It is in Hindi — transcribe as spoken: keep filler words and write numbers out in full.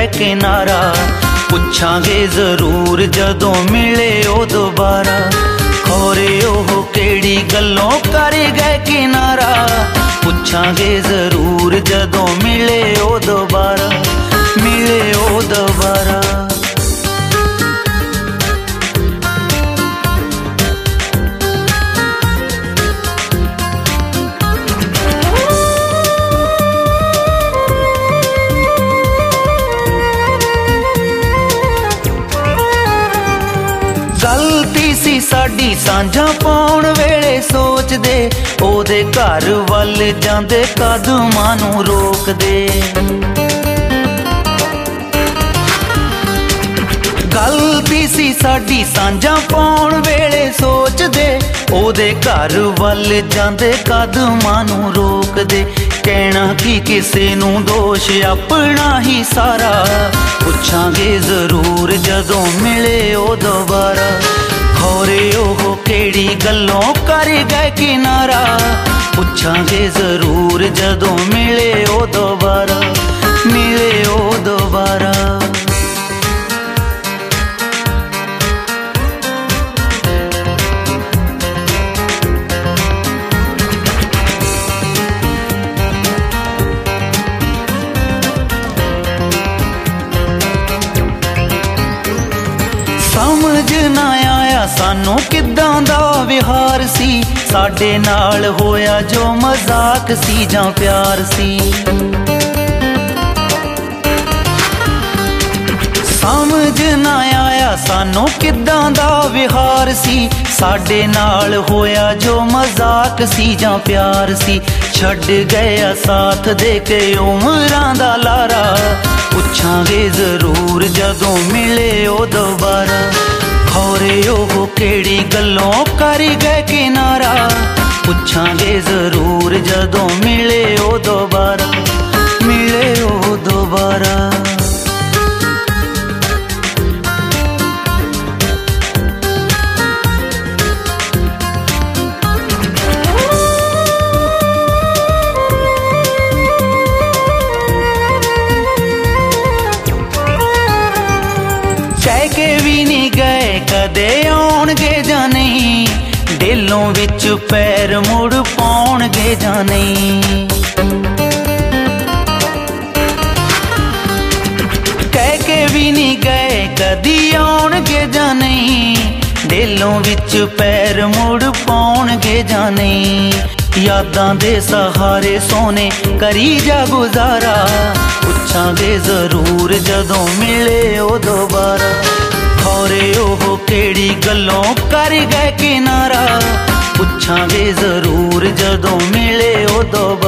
किनारा, पुछांगे जरूर जदों मिले ओ दोबारा। खोरे ओह केड़ी गल्लों कर गए किनारा, पुछांगे जरूर जदों मिले ओ दोबारा, मिले ओ दोबारा। गलती सी साडी सांझा पाउण वेले सोचदे, ओदे घर वल जांदे कदमां नूं रोकदे। गलती सी साडी सांझा पाउण वेले सोचदे, ओदे घर वल जांदे कदमां नूं रोकदे। कहना कि किसे नूं दोष अपना ही सारा, पुछांगे जरूर जदों मिले ओ दोबारा। खोरे ओह केड़ी गल्लों कर गए किनारा, पुछांगे जरूर जदों मिले ओ दोबारा, मिले ओ दोबारा। समझ ना आया सानू किदां दा विहार सी, साडे नाल होया जो मजाक सी जां प्यार सी। समझ ना आया सानू किदां दा विहार सी, साडे नाल होया जो मजाक सी जां प्यार सी। छड्ड गया साथ दे के उमरां दा लारा, पुछांगे जरूर जदों मिले ओ दोबारा। खोरे ओह केड़ी गल्लों कर गए किनारा, पुछांगे जरूर जदों मिले ओ दोबारा, मिले ओ दोबारा। कह के भी नहीं गए कदे आउणगे जां नहीं, दिलों विच पैर मुड़ पाउणगे जां नहीं। कह के भी नहीं गए कदी आउणगे जां नहीं, दिलों विच पैर मुड़ पाउणगे जां नहीं। यादां दे सहारे सोने करी जा गुजारा, पुछांगे जरूर जदों मिले ओ दोबारा। खोरे ओह केड़ी गल्लों कर गए किनारा, पुछांगे जरूर जदों मिले ओ दोबारा।